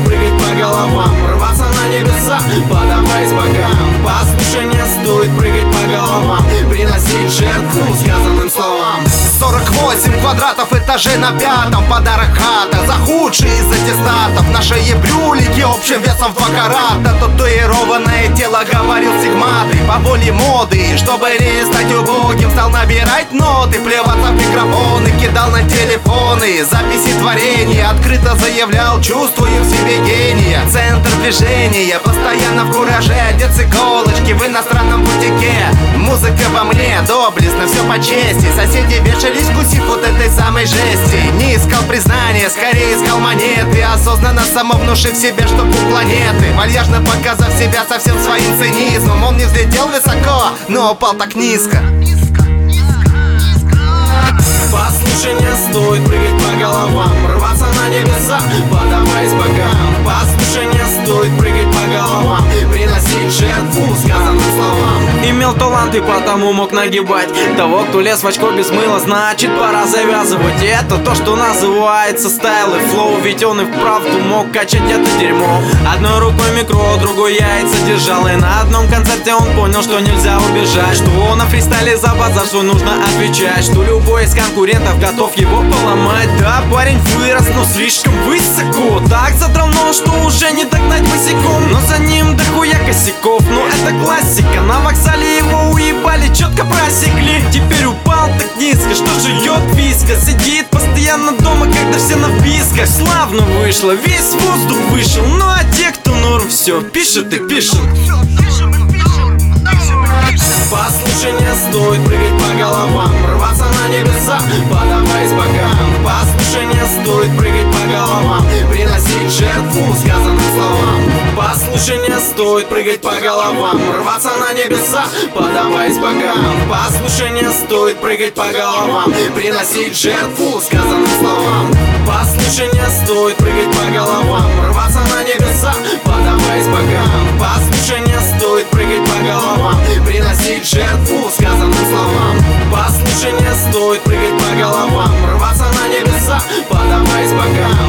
прыгать по головам, рваться на небеса, подаваясь богам. Послушание стоит прыгать по головам, приносить жертву сказанным словам. 48 квадратов этажей на пятом, подарок хата за худший из аттестатов. На шее брюлики общим весом в 2 карата. Татуированное тело говорил сигматы по воле моды. Чтобы не стать убогим, стал набирать ноты, плеваться в микрофоны, кидал на телефоны записи творения, открыто заявлял: чувствую в себе гения. Центр движения, постоянно в кураже, одет с иголочки в иностранном бутике. Музыка во мне, доблестно, все по чести. Соседи вешались, вкусив вот этой самой жести. Не искал признания, скорее искал монеты, осознанно самовнушив себе, что пол планеты. Вальяжно показав себя со всем своим цинизмом, он не взлетел высоко, но упал так низко. Послушание стоит прыгать по головам, рваться на небеса, подаваясь богам. Послушание стоит прыгать по головам, приносить жертву сказанным словам. Имел талант и потому мог нагибать того, кто лез в очко без мыла, значит пора завязывать. И это то, что называется стайл и флоу, ведь он и вправду мог качать это дерьмо. Одной рукой микро, другой яйца держал, и на одном концерте он понял, что нельзя убежать, что на фристайле за базар свой нужно отвечать, что любой из конкурентов готов его поломать. Да, парень вырос, но слишком высоко, так задрал нос, что уже не догнать босиком. Но за ним дохуя косяков, но это классика. На вокзале его уебали, четко просекли. Теперь упал так низко, что жует виска. Сидит постоянно дома, когда все на вписках. Славно вышло, весь воздух вышел. Ну а те, кто норм, все пишет и пишет. Послушание стоит прыгать по головам, рваться на небеса, подаваясь богам. Послушание стоит прыгать по головам, приносить жертву сказанным словам. Послушание стоит прыгать по головам, рваться на небеса, подаваясь богам. Послушание стоит прыгать по головам, приносить жертву сказанным словам. Послушание стоит прыгать по головам, рваться на небеса, подаваясь богам. Послушание стоит прыгать по головам, приносить жертву сказанным словам. Послушание стоит прыгать по головам, рваться на небеса, подаваясь богам.